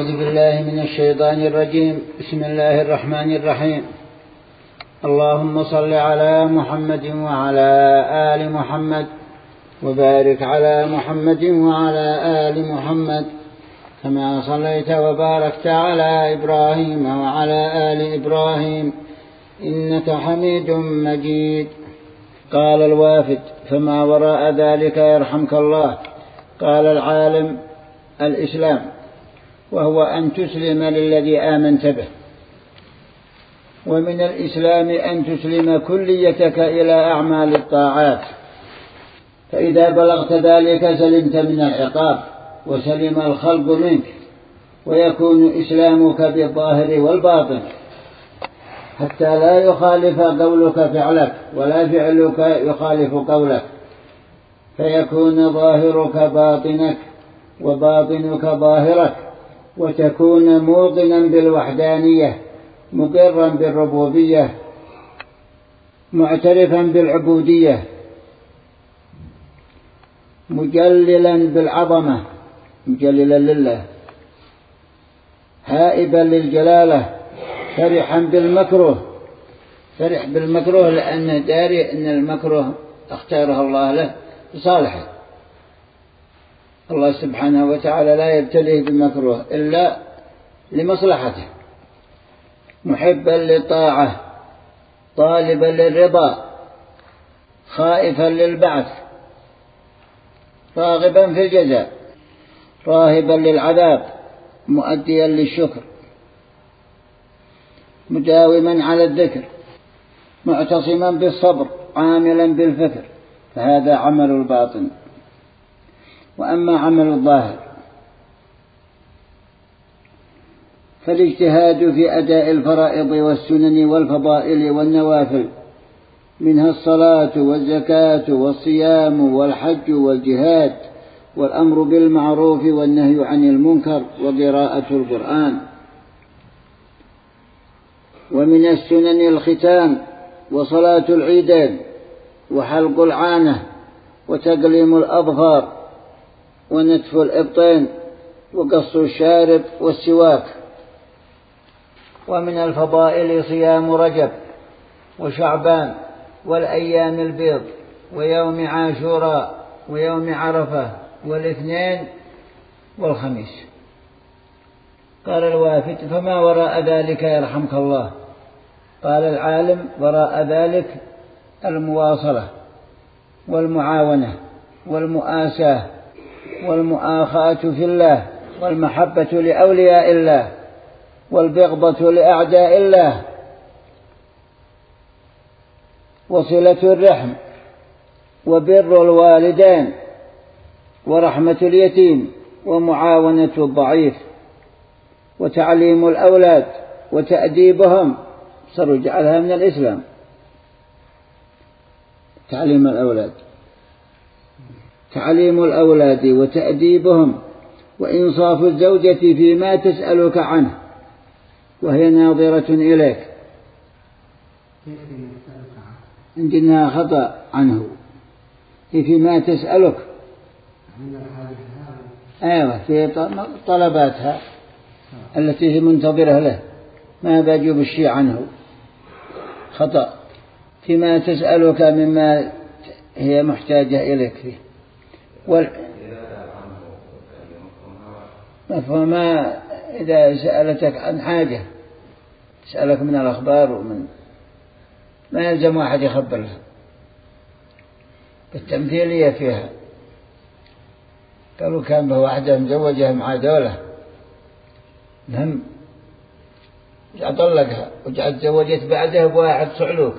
أعوذ بالله من الشيطان الرجيم. بسم الله الرحمن الرحيم. اللهم صل على محمد وعلى آل محمد وبارك على محمد وعلى آل محمد كما صليت وباركت على إبراهيم وعلى آل إبراهيم إنك حميد مجيد. قال الوافد: فما وراء ذلك يرحمك الله؟ قال العالم: الإسلام، وهو أن تسلم للذي آمنت به. ومن الإسلام أن تسلم كليتك إلى أعمال الطاعات، فإذا بلغت ذلك سلمت من العقاب وسلم الخلق منك، ويكون إسلامك بالظاهر والباطن حتى لا يخالف قولك فعلك ولا فعلك يخالف قولك، فيكون ظاهرك باطنك وباطنك ظاهرك، وتكون موقنا بالوحدانية مقرا بالربوبية معترفا بالعبودية مجللا بالعظمة مجللا لله هائبا للجلالة فرحا بالمكروه، فرح بالمكروه لأنه داري أن المكروه اختاره الله له لصالحه. الله سبحانه وتعالى لا يبتليه بالمكروه إلا لمصلحته، محبا للطاعة طالبا للرضا خائفا للبعث راغبا في الجزاء راهبا للعذاب مؤديا للشكر مداوما على الذكر معتصما بالصبر عاملا بالفكر، فهذا عمل الباطن. وأما عمل الظاهر فالاجتهاد في أداء الفرائض والسنن والفضائل والنوافل، منها الصلاة والزكاة والصيام والحج والجهاد والأمر بالمعروف والنهي عن المنكر وقراءة القرآن. ومن السنن الختان وصلاة العيدين وحلق العانة وتقليم الأظفار ونتف الإبطين وقص الشارب والسواك. ومن الفضائل صيام رجب وشعبان والأيام البيض ويوم عاشوراء ويوم عرفة والاثنين والخميس. قال الوافد: فما وراء ذلك يرحمك الله؟ قال العالم: وراء ذلك المواصلة والمعاونة والمؤاساة والمؤاخاة في الله والمحبة لأولياء الله والبغضة لأعداء الله وصلة الرحم وبر الوالدين ورحمة اليتيم ومعاونة الضعيف وتعليم الأولاد وتأديبهم. صاروا جعلها من الإسلام، تعليم الأولاد وتأديبهم وإنصاف الزوجة فيما تسألك عنه وهي ناظرة إليك. عندنا خطأ عنه فيما تسألك، أيوة في طلباتها التي هي منتظرة له، ما بجيب الشيء عنه، خطأ. فيما تسألك مما هي محتاجة إليك فيه فما إذا سألتك عن حاجة تسألك من الأخبار ومن ما يلزم واحد يخبر لها بالتمثيلية فيها. قالوا كان به واحدة مزوجة مع دولة مهم طلقها وجعت تزوجت بعدها بواحد صعلوك.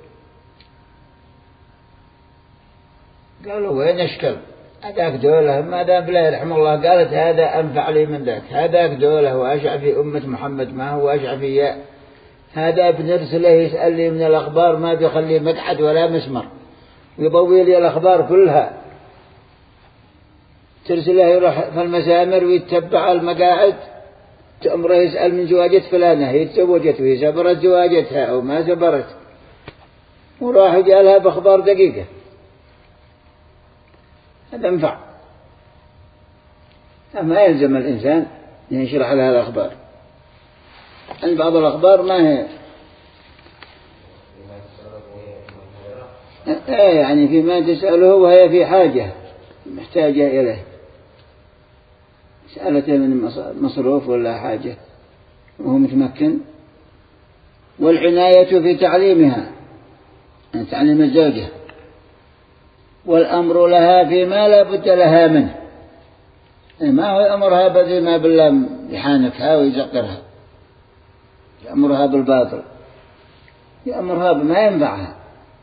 قالوا وين أشكل هذاك دولة ما دام بلا يرحم الله. قالت هذا أنفع لي من ذاك، هذاك دولة وأشع في أمة محمد ما هو أشع في هذا بنرسله يسأل لي من الأخبار ما بيخلي مقعد ولا مسمر ويضوي لي الأخبار كلها. ترسله يروح في المسامر ويتبع المقاعد تأمره يسأل من زواجة فلانة هي تزوجت وهي سبرت زواجتها أو ما سبرت، وراح جالها بأخبار دقيقة. هذا انفع. ما يلزم الإنسان يشرح لها الأخبار. عند بعض الأخبار ما هي يعني فيما تسأله وهي في حاجة محتاجة إليه، سألته من مصروف ولا حاجة وهو متمكن. والعناية في تعليمها، يعني تعليم الزوجة، والأمر لها فيما لا بد لها منه، ما هو يأمرها بذي ما بالله يحانكها ويزقرها، يأمرها بالباطل، يأمرها بما ينفعها.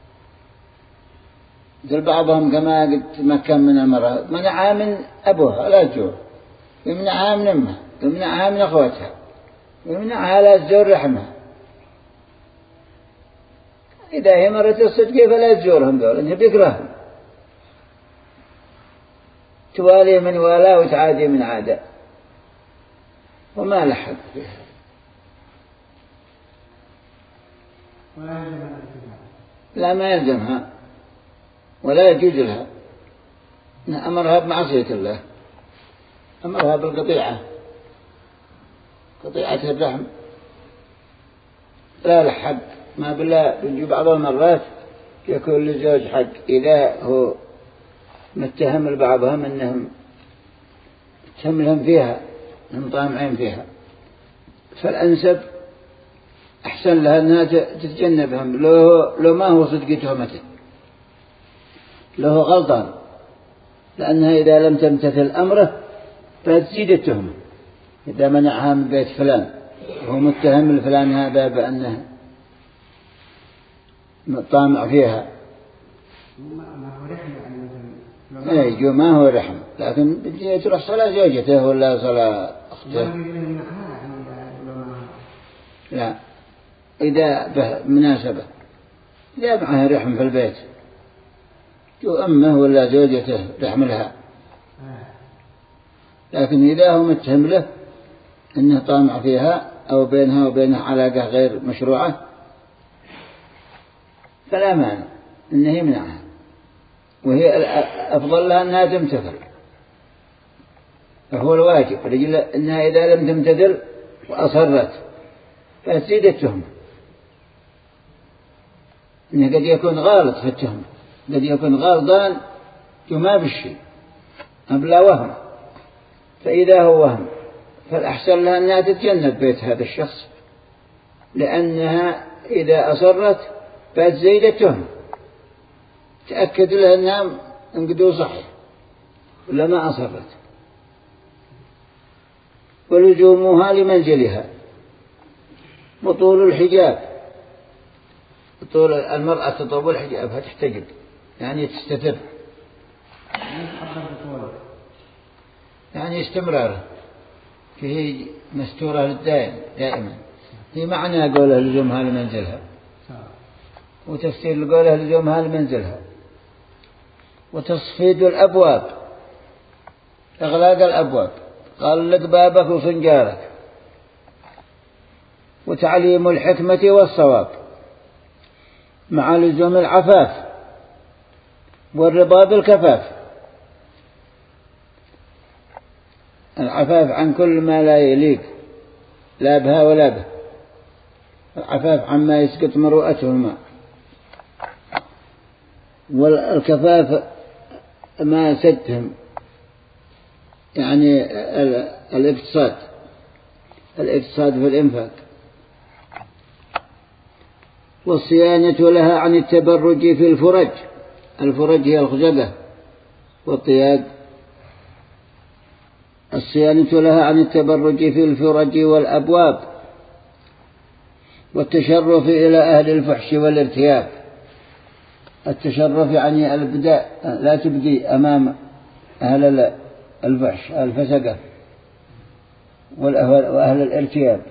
مثل بعضهم كما قد تمكن من المرأة منعها من أبوها لا تزور، يمنعها من أمها، يمنعها من أخواتها، يمنعها لا تزور رحمها. إذا هي مرت الصدق فلا تزورهم دول، أنت بيكرههم، توالي من والاه وتعادي من عادة، وما لحق فيها. لا ما يلزمها ولا يجوز لها، أمرها بمعصية الله، أمرها بالقطيعة، قطيعة الرحم لا لحق. ما بالله بنجي بعض المرات يكون للزوج حق إذا هو متهم لبعضهم أنهم تملهم فيها، هم طامعين فيها، فالأنسب أحسن لها أنها تتجنبهم لو ما هو صدق تهمته، لو هو غلطان، لأنها إذا لم تمتثل أمره فتزيد التهمة. إذا منعها من بيت فلان وهو متهم لفلان هذا بأنه طامع فيها، ما هو رحم، لكن بدي تروح صلاة زوجته ولا صلاة أخته، لا إذا مناسبة، إذا معها رحم في البيت جو أمه ولا زوجته رحم لها. لكن إذا هو متهم له أنه طامع فيها أو بينها وبينه علاقة غير مشروعة فلا مانع أنه يمنعها، وهي أفضل لها أنها تمتثل، فهو الواجب رجل أنها إذا لم تمتثل وأصرت فتزيد التهمة، إنه قد يكون غالط في التهمة، قد يكون غالطان وما بالشيء أبلا وهم، فإذا هو وهم فالأحسن لها أنها تتجنب بيت هذا الشخص، لأنها إذا أصرت فتزيد التهمة، تأكد لها أنها انقدوا صحيح ولا ما أصرت. ولزومها لمنزلها، وطول الحجاب، طول المرأة تطول حجابها تحتجب يعني تستتر، يعني استمرار فيه مستورة للدائم دائما، في معنى قوله لزومها لمنزلها، وتفسير قوله لزومها لمنزلها. وتصفيد الأبواب، إغلاق الأبواب، قال لك بابك وفنجارك. وتعليم الحكمة والصواب مع لزوم العفاف والرضا بالكفاف، العفاف عن كل ما لا يليق لا بها ولا به، العفاف عما يسقط مروءتهما، والكفاف ما سدهم يعني الاقتصاد في الإنفاق. والصيانة لها عن التبرج في الفرج، الفرج هي الخزبة والطياق، الصيانة لها عن التبرج في الفرج والأبواب. والتشرف إلى أهل الفحش والارتياب، التشرف يعني البداء، لا تبدي أمام أهل الفحش الفسقة وأهل الارتياب.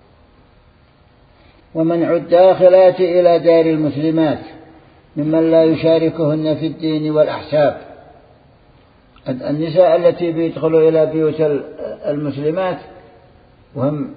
ومنع الداخلات إلى دار المسلمات ممن لا يشاركهن في الدين والأحساب، النساء التي بيدخلوا إلى بيوت المسلمات وهم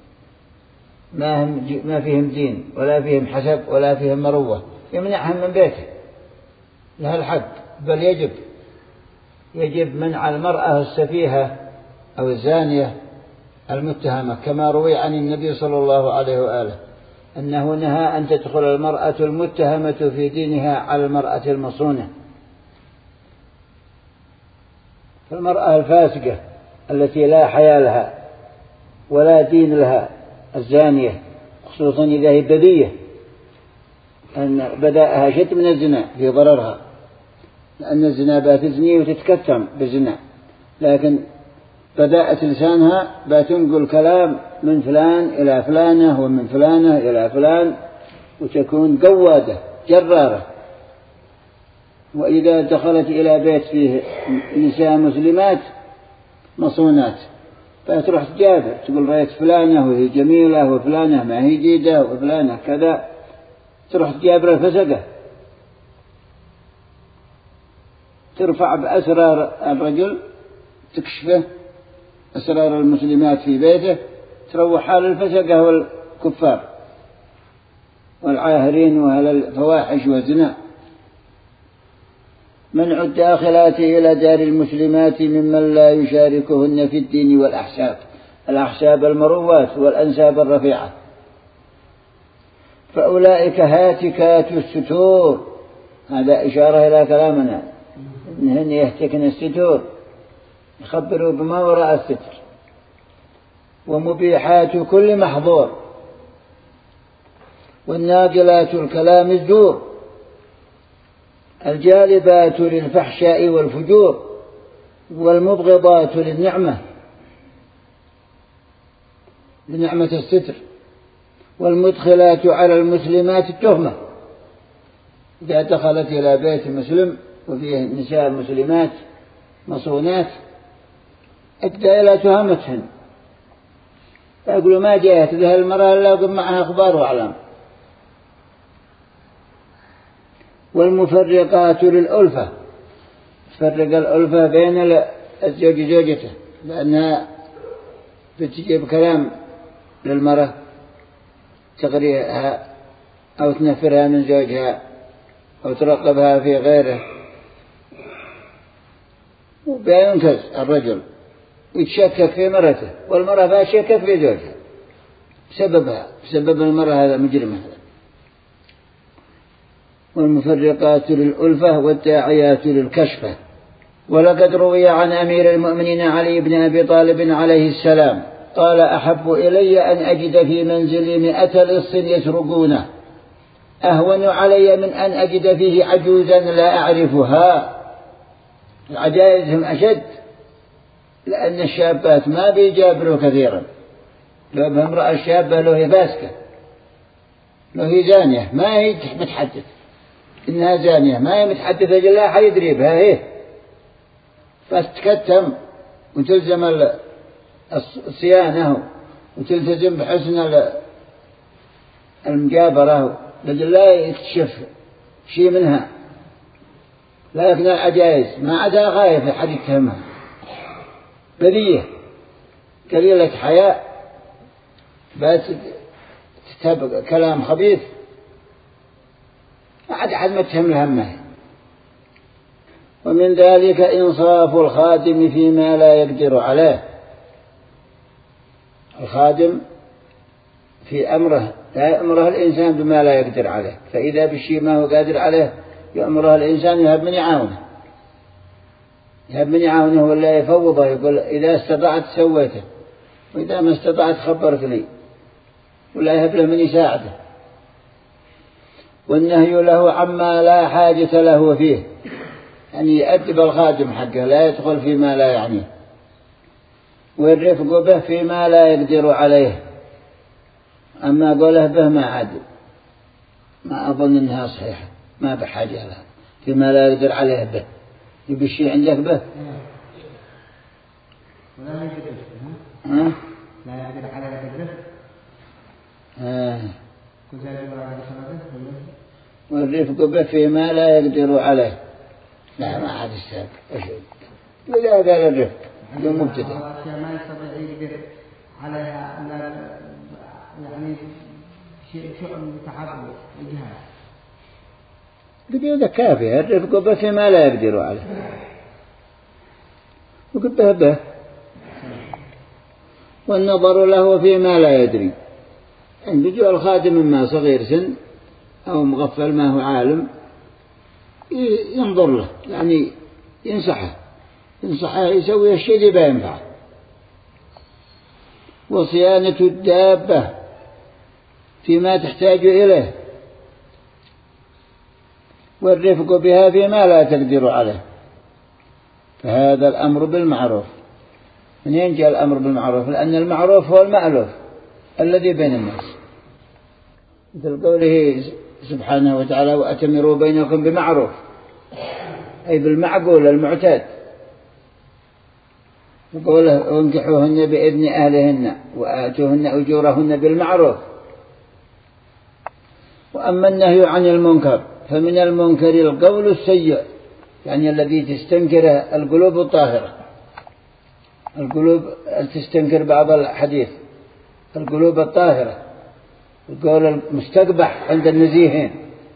ما فيهم دين ولا فيهم حسب ولا فيهم مروة، يمنعهم من بيته، لها الحق، بل يجب منع المرأة السفيهة أو الزانية المتهمة، كما روي عن النبي صلى الله عليه وآله أنه نهى أن تدخل المرأة المتهمة في دينها على المرأة المصونة. فالمرأة الفاسقة التي لا حياء لها ولا دين لها، الزانية، خصوصا إذا هي بدية، أن بدأها شد من الزنا في ضررها، لأن الزنا بتزني وتتكتم بالزنا، لكن بدأت لسانها بتنقل كلام من فلان إلى فلانة ومن فلانة إلى فلان، وتكون قوادة جرارة. وإذا دخلت إلى بيت فيه نساء مسلمات مصونات فتروح تجابر، تقول رأيت فلانة وهي جميلة وفلانة ما هي جيدة وفلانة كذا، تروح تجابر الفسقة، ترفع بأسرار الرجل، تكشفه أسرار المسلمات في بيته، تروح حال الفسقة والكفار والعاهرين وأهل الفواحش والزنا. منع الداخلات إلى دار المسلمات ممن لا يشاركهن في الدين والأحساب، الأحساب المروات والأنساب الرفيعة، فأولئك هاتكات الستور، هذا إشارة إلى كلامنا إنهن يهتكن الستور، يخبروا بما وراء الستر، ومبيحات كل محظور، والناقلات الكلام الزور، الجالبات للفحشاء والفجور، والمبغضات للنعمة الستر، والمدخلات على المسلمات التهمة، إذا دخلت إلى بيت مسلم وفيه نساء مسلمات مصونات أدى إلى تهمتهن، فيقولوا ما جاءت ذه المرأة إلا وقم معها أخبار وأعلام. والمفرقات للألفة، تفرق الألفة بين الزوج وزوجته، لأنها بتجيب كلام للمرأة تغريها أو تنفرها من زوجها أو ترقبها في غيره، وبينكز الرجل ويتشكك في مرته، والمرأة بتشكك في زوجها بسبب المرأة هذا مجرمة. والمفرقات للألفة والداعيات للكشفة. ولقد روي عن أمير المؤمنين علي بن أبي طالب عليه السلام قال: أحب إلي أن أجد في منزلي 100 لص يسرقونه أهون علي من أن أجد فيه عجوزا لا أعرفها. العجائز هم أشد، لأن الشابات ما بيجابروا كثيرا، لو بامرأة الشابة لو هي فاسكة لو هي زانية ما هي متحدث إنها زانية، ما هي متحدثة جلا حيدري بها هي، فتتكتم وتلزم الصيانة وتلتزم بحسن المجابرة لجل لا يكتشف شيء منها. لكن العجائز ما عدا خايفة حد يتهمها، برية قليلة حياء، بس تتبع كلام خبيث ما عاد أحد متهم الهمه. ومن ذلك إنصاف الخادم فيما لا يقدر عليه، الخادم في أمره لا يأمره الإنسان بما لا يقدر عليه، فإذا بالشيء ما هو قادر عليه يأمره الإنسان يهب من يعاونه ولا يفوضه، يقول إذا استطعت سويته وإذا ما استطعت خبرت لي، ولا يهب له من يساعده. والنهي له عما لا حاجة له فيه، يعني يأدب الخادم حقه لا يدخل فيما لا يعنيه، والرفق به فيما لا يقدر عليه. أما قوله به ما عاد، ما أظن أنها صحيحة، ما بحاجة لها فيما لا يقدر عليه به، يبي الشيء عندك به لا يقدر على قدره. والرفق به فيما لا يقدر عليه. لا ما عاد السابق إذا قال الرفق يوم مبتدأ ما يستطيع يقدر عليها، يعني شيء متحرك الجهاز قد كافية. الرفق به فيما لا يقدر عليه وقد به والنظر له فيما لا يدري. عند بيجوا الخادم ما صغير سن أو مغفل ما هو عالم ينظر له، يعني ينصحه يسوي الشيء اللي بينفعه. وصيانة الدابة فيما تحتاج إليه، والرفق بها فيما لا تقدر عليه. فهذا الأمر بالمعروف. منين جاء الأمر بالمعروف؟ لأن المعروف هو المألوف الذي بين الناس، مثل قوله سبحانه وتعالى وأتمروا بينكم بمعروف، أي بالمعقول المعتاد. وقوله وانكحوهن بإذن أهلهن وآتوهن أجورهن بالمعروف. وأما النهي عن المنكر فمن المنكر القول السيء، يعني الذي تستنكره القلوب الطاهرة. القلوب تستنكر بعض الحديث، القلوب الطاهرة، القول المستقبح عند النزيهين.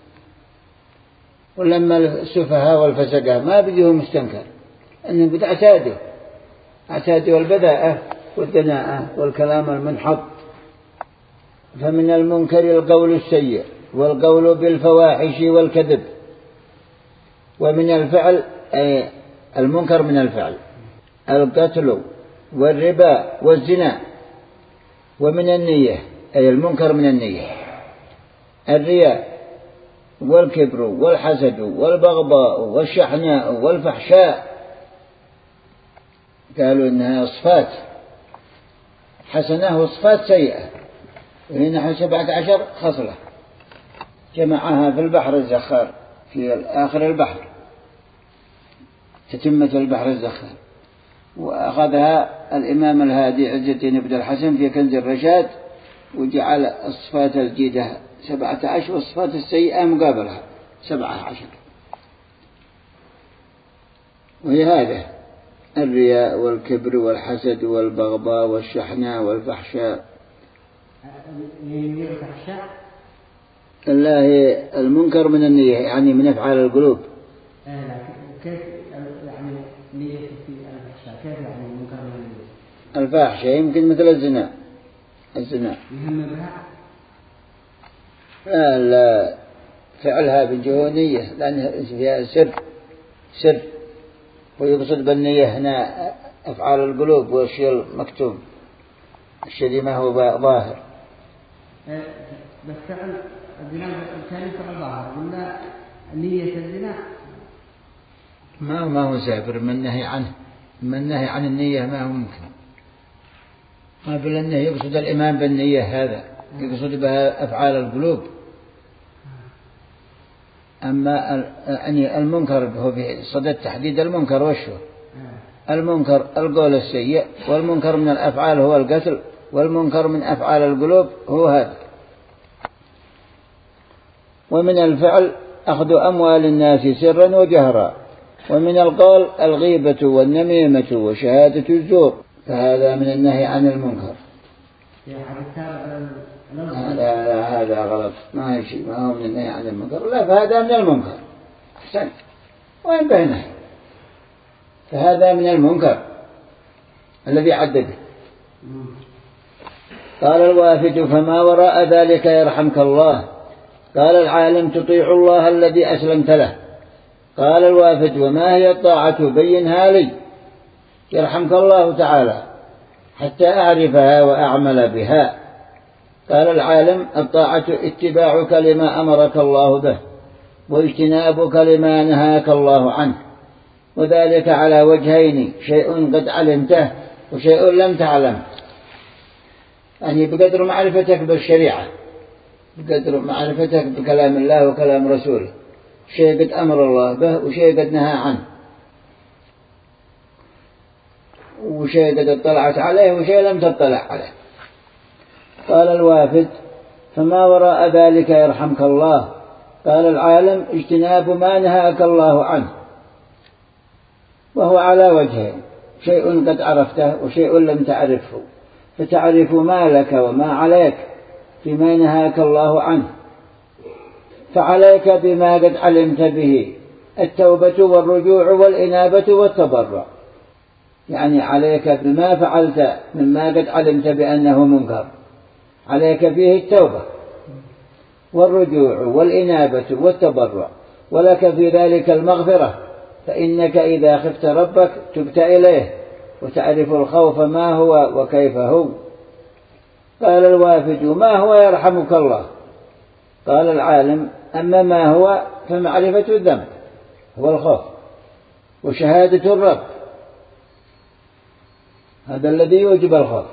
ولما السفهاء والفسقة ما بيجيهم مستنكر، أنهم قد اعتادوا البذاءة والدناءة والكلام المنحط. فمن المنكر القول السيء والقول بالفواحش والكذب. ومن الفعل أي المنكر من الفعل القتل والربا والزنا. ومن النية أي المنكر من النية الرياء والكبر والحسد والبغضاء والشحناء والفحشاء. قالوا إنها صفات حسنة وصفات سيئة، وهنا 17 خصلة جمعها في البحر الزخار في آخر البحر، تتمة البحر الزخار. وأخذها الإمام الهادي عز الدين بن الحسن في كنز الرشاد، وجعل الصفات الجيدة 17 والصفات السيئة مقابلها 17. وهي هذا الرياء والكبر والحسد والبغضاء والشحناء والفحشاء. الله المنكر من النية، يعني من أفعال القلوب. كيف يعني نية في الفحشاء؟ كيف يعني المنكر من النية؟ الفاحشة يمكن مثل الزنا يهم بها؟ لا فعلها بالجهونية لأن فيها سر، ويقصد بالنية هنا أفعال القلوب والشيء المكتوم، الشيء ما هو ظاهر. بس فعل الزنا كان فعل ظاهر ولا نية الزنا؟ ما هو سافر من النهي عنه، من النهي عن النية ما هو ممكن. ما بل أنه يقصد الإيمان بالنية، هذا يقصد بها أفعال القلوب. أما يعني المنكر هو في صدد تحديد المنكر وشو المنكر القول السيء، والمنكر من الأفعال هو القتل، والمنكر من أفعال القلوب هو هذا. ومن الفعل أخذ أموال الناس سرا وجهرا. ومن القول الغيبة والنميمة وشهادة الزور، فهذا من النهي عن المنكر. هذا غلط، ما هي شيء، ما هو من النهي عن المنكر، لا فهذا من المنكر. أحسن، وين بينه؟ فهذا من المنكر الذي عدده. قال الوافد فما وراء ذلك يرحمك الله. قال العالم تطيع الله الذي أسلمت له. قال الوافد وما هي الطاعة بينها لي يرحمك الله تعالى حتى أعرفها وأعمل بها. قال العالم الطاعة اتباعك لما أمرك الله به واجتنابك لما نهاك الله عنه، وذلك على وجهين: شيء قد علمته وشيء لم تعلم. يعني بقدر معرفتك بالشريعة، بقدر معرفتك بكلام الله وكلام رسوله، شيء قد أمر الله به وشيء قد نهى عنه، وشيء قد اطلعت عليه وشيء لم تطلع عليه. قال الوافد فما وراء ذلك يرحمك الله. قال العالم اجتناب ما نهاك الله عنه، وهو على وجهين: شيء قد عرفته وشيء لم تعرفه، فتعرف ما لك وما عليك فيما نهاك الله عنه. فعليك بما قد علمت به التوبة والرجوع والإنابة والتضرع. يعني عليك بما فعلت مما قد علمت بأنه منكر، عليك فيه التوبة والرجوع والإنابة والتضرع، ولك في ذلك المغفرة، فإنك إذا خفت ربك تبت إليه وتعرف الخوف ما هو وكيف هو. قال الوافد: ما هو يرحمك الله؟ قال العالم: أما ما هو فمعرفة الذنب هو الخوف، وشهادة الرب هذا الذي يوجب الخوف.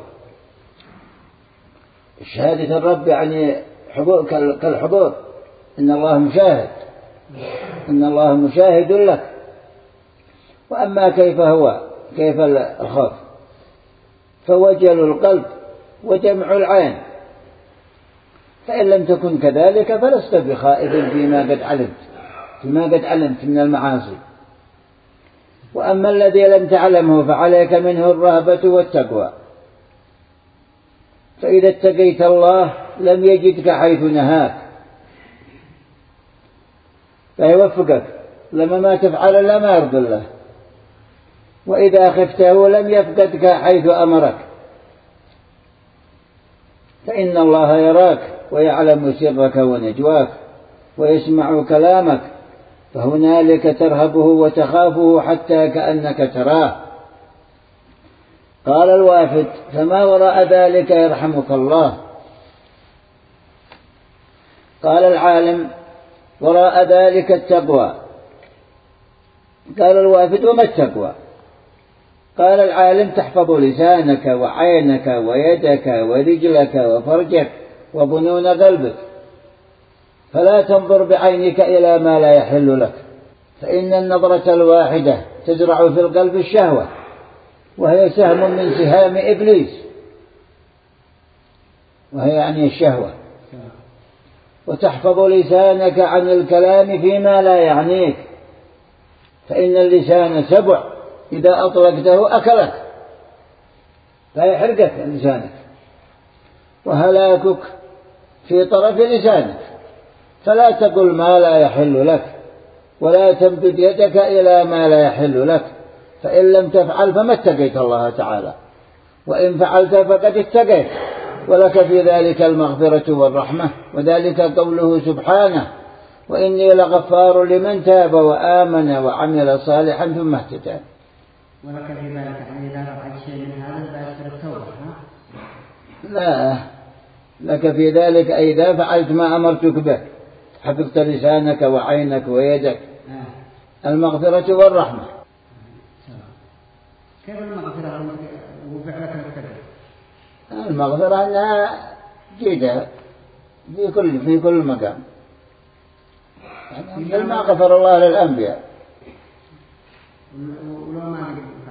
شهادة الرب يعني كالحضور، إن الله مشاهد، إن الله مشاهد لك. وأما كيف هو، كيف الخوف، فوجل القلب وجمع العين، فإن لم تكن كذلك فلست بخائف فيما قد علمت من المعاصي. وأما الذي لم تعلمه فعليك منه الرهبة والتقوى، فإذا اتقيت الله لم يجدك حيث نهاك فيوفقك لما ما تفعل لا ما يرضي الله، وإذا خفته لم يفقدك حيث أمرك، فإن الله يراك ويعلم سرك ونجواك ويسمع كلامك، فهنالك ترهبه وتخافه حتى كأنك تراه. قال الوافد: فما وراء ذلك يرحمك الله؟ قال العالم: وراء ذلك التقوى. قال الوافد: وما التقوى؟ قال العالم: تحفظ لسانك وعينك ويدك ورجلك وفرجك وظنون قلبك، فلا تنظر بعينك إلى ما لا يحل لك، فإن النظرة الواحدة تزرع في القلب الشهوة، وهي سهم من سهام إبليس، وهي يعني الشهوة. وتحفظ لسانك عن الكلام فيما لا يعنيك، فإن اللسان سبع إذا أطلقته أكلك، لا يحرقك لسانك، وهلاكك في طرف لسانك، فلا تقل ما لا يحل لك، ولا تمدد يدك إلى ما لا يحل لك، فإن لم تفعل فما اتقيت الله تعالى، وإن فعلت فقد اتقيت، ولك في ذلك المغفرة والرحمة، وذلك قوله سبحانه: وإني لغفار لمن تاب وآمن وعمل صالحا ثم اهتدى. ولك في ذلك إذا فعلت شيء من هذا لا يصير التوبة. لا، لك في ذلك إذا فعلت ما أمرتك به، حفظت لسانك وعينك ويدك، المغفرة والرحمة. كيف المغفرة وفعلك الكذب؟ المغفرة أنها جيدة في كل مكان، يعني ما غفر الله للأنبياء. ولو ما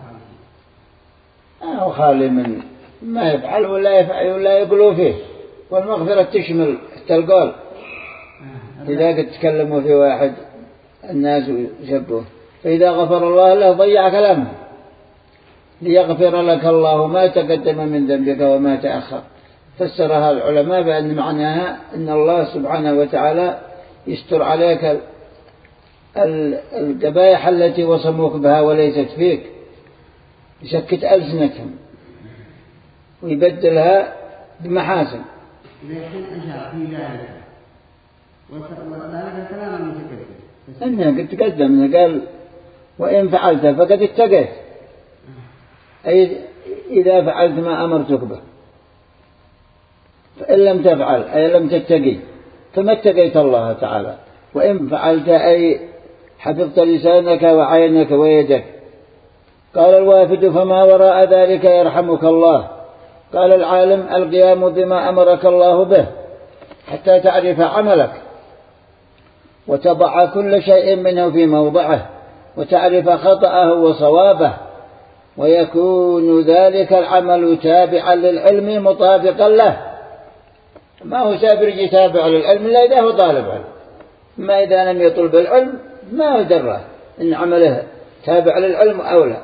فعل هو خالي من ما يفعل ولا يقولوا فيه. والمغفرة تشمل القول، إذا قد تكلموا في واحد الناس يشبهه، فإذا غفر الله له ضيع كلامه، ليغفر لك الله ما تقدم من ذنبك وما تأخر. فسرها العلماء بأن معناها أن الله سبحانه وتعالى يستر عليك القبائح التي وصموك بها وليست فيك، يسكت ألسنتهم ويبدلها بمحاسن. لكن أجاب في ذلك وذلك كلام المتكلم أنه قد تقدم، قال: وإن فعلت فقد اتقيت، أي إذا فعلت ما أمرتك به، فإن لم تفعل أي لم تتقي فما اتقيت الله تعالى. وإن فعلت أي حفظت لسانك وعينك ويدك. قال الوافد: فما وراء ذلك يرحمك الله؟ قال العالم: القيام بما أمرك الله به حتى تعرف عملك، وتضع كل شيء منه في موضعه، وتعرف خطأه وصوابه، ويكون ذلك العمل تابعا للعلم مطابقا له. ما هو سابر تابع للعلم إلا إذا هو طالب علم، ما إذا لم يطلب العلم ما هو درى إن عمله تابع للعلم أو لا.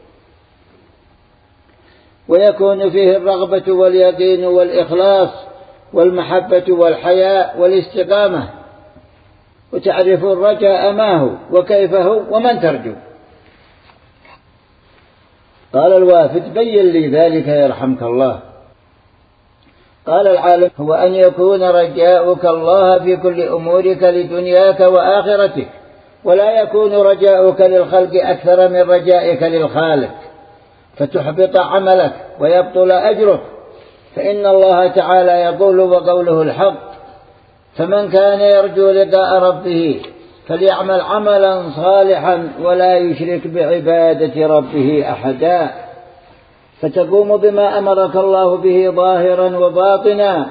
ويكون فيه الرغبة واليقين والإخلاص والمحبة والحياء والاستقامة، وتعرف الرجاء ما هو وكيف هو ومن ترجو. قال الوافد بين لي ذلك يرحمك الله. قال العالم هو أن يكون رجاؤك الله في كل أمورك لدنياك وآخرتك، ولا يكون رجاؤك للخلق أكثر من رجائك للخالق، فتحبط عملك ويبطل أجرك، فإن الله تعالى يقول وقوله الحق: فمن كان يرجو لقاء ربه فليعمل عملا صالحا ولا يشرك بعبادة ربه أحدا، فتقوم بما أمرك الله به ظاهرا وباطنا،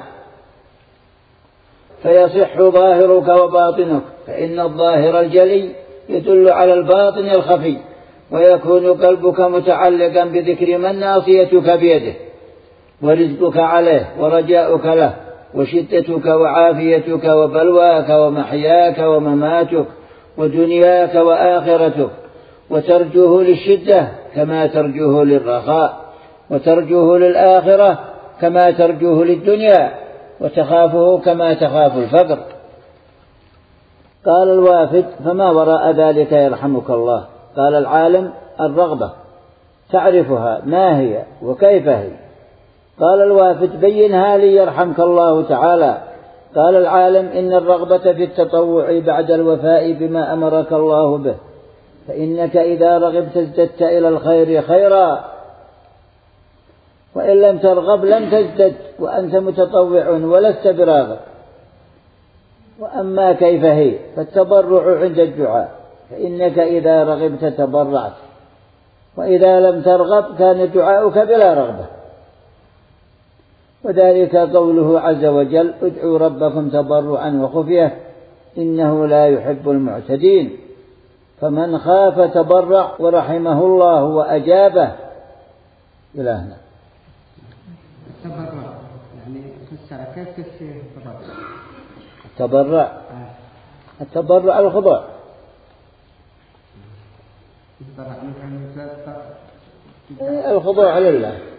فيصح ظاهرك وباطنك، فإن الظاهر الجلي يدل على الباطن الخفي، ويكون قلبك متعلقا بذكر من ناصيتك بيده، ورزقك عليه، ورجاؤك له، وشدتك وعافيتك، وبلواك ومحياك ومماتك، ودنياك وآخرتك، وترجوه للشدة كما ترجوه للرخاء، وترجوه للآخرة كما ترجوه للدنيا، وتخافه كما تخاف الفقر. قال الوافد: فما وراء ذلك يرحمك الله؟ قال العالم: الرغبة، تعرفها ما هي وكيف هي؟ قال الوافد: بينها لي يرحمك الله تعالى. قال العالم: إن الرغبة في التطوع بعد الوفاء بما أمرك الله به، فإنك إذا رغبت ازددت إلى الخير خيرا، وإن لم ترغب لم تزدد وأنت متطوع ولست براغب. وأما كيف هي فالتضرع عند الدعاء، فإنك إذا رغبت تضرعت، وإذا لم ترغب كان دعاؤك بلا رغبة، وذلك قوله عز وجل: ادعوا ربكم تضرعا وخفية إنه لا يحب المعتدين. فمن خاف تضرع ورحمه الله وأجابه. إلى هنا. التضرع يعني كيف التضرع؟ التضرع الخضوع. الخضوع لله.